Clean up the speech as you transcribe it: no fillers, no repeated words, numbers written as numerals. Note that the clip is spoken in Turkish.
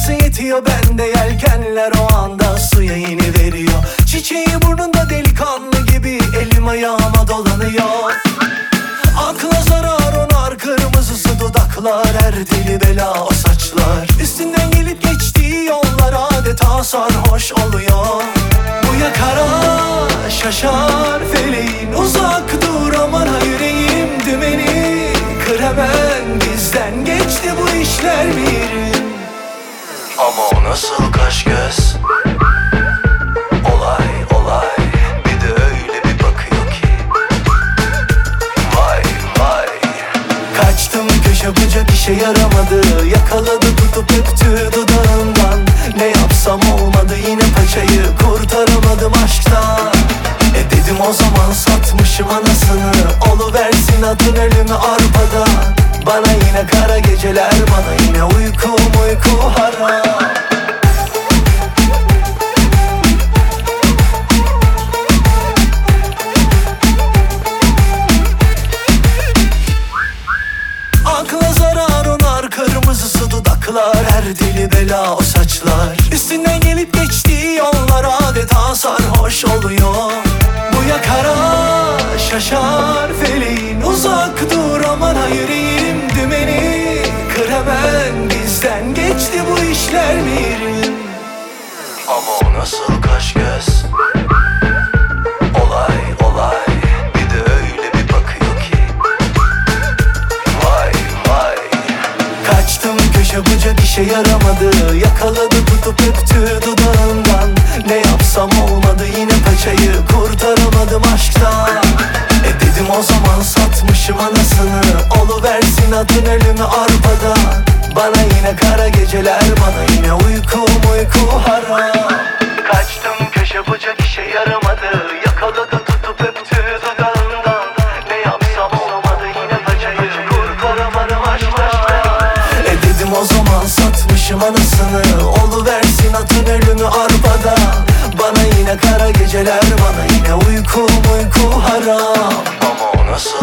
Parası yetiyor bende, yelkenler o anda suya iniveriyor. Çiçeği burnunda delikanlı gibi elim ayağıma dolanıyor. Akla zarar onar kırmızısı dudaklar, her deli bela o saçlar. Üstünden gelip geçtiği yollar adeta sarhoş oluyor. Bu ya kara şaşar feleğin, uzak dur aman ha yüreğim dümeni. Kır hemen bizden, geçti bu işler bir. Ama o nasıl kaş göz, olay olay, bir de öyle bir bakıyor ki. Vay vay. Kaçtım köşe bucak, işe yaramadı. Yakaladı tutup öptü dudağından. Ne yapsam olmadı, yine paçayı kurtaramadım aşktan. Dedim o zaman satmışım anasını, oluversin atın ölümü arpada. Bana yine kara geceler, bana yine uyku haram. Akla zarar onar kırmızısı dudaklar, her deli bela o saçlar. Üstünden gelip geçtiği yollar adeta sarhoş oluyor. Bu ya kara şaşar feleğin, uzak dur aman ha yüreğim dümeni. Kır hemen bizden, geçti bu işler bir. Ama o nasıl kaş göz, olay olay, bir de öyle bir bakıyor ki. Vay vay. Kaçtım köşe bucak, işe yaramadı. Yakaladı tutup öptü dudağından. Ne yapsam olmadı, yine paçayı kurtaramadım aşktan. Dedim o zaman satmışım anasını, oluversin atın ölümü arpada. Bana yine kara geceler, bana yine uyku haram. Kaçtım köşe bucak, işe yaramadı. Yakaladı tutup öptü dudağından. Ne yapsam olmadı, yine paçayı kurtaramadım aşktan. Dedim o zaman satmışım anasını, oluversin atın ölümü arpada. Bana yine kara geceler, bana yine uyku haram. Ama o nasıl